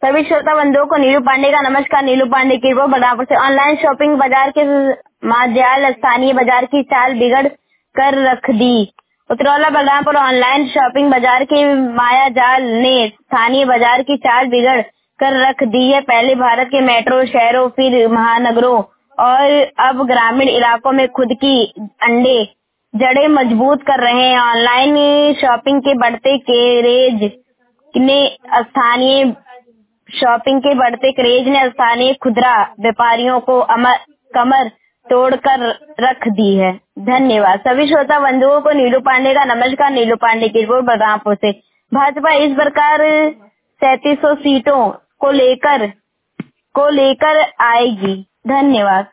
सभी श्रोता बंधुओं को नीलू पांडे का नमस्कार। नीलू पांडे की रिपोर्ट बलरामपुर से। ऑनलाइन शॉपिंग बाजार के माजाल स्थानीय बाजार की चाल बिगड़ कर रख दी। उतरौला बलरामपुर ऑनलाइन शॉपिंग बाजार के माया जाल ने स्थानीय बाजार की चाल बिगड़ कर रख दी है। पहले भारत के मेट्रो शहरों, फिर महानगरों और अब ग्रामीण इलाकों में खुद की अंडे जड़ें मजबूत कर रहे हैं। ऑनलाइन शॉपिंग के बढ़ते क्रेज ने स्थानीय खुदरा व्यापारियों को कमर तोड़कर रख दी है। धन्यवाद। सभी श्रोता बंधुओं को नीलू पांडे का नमस्कार। नीलू पांडे की रिपोर्ट बलरामपुर से। भाजपा इस प्रकार 3700 सीटों को लेकर आएगी। धन्यवाद।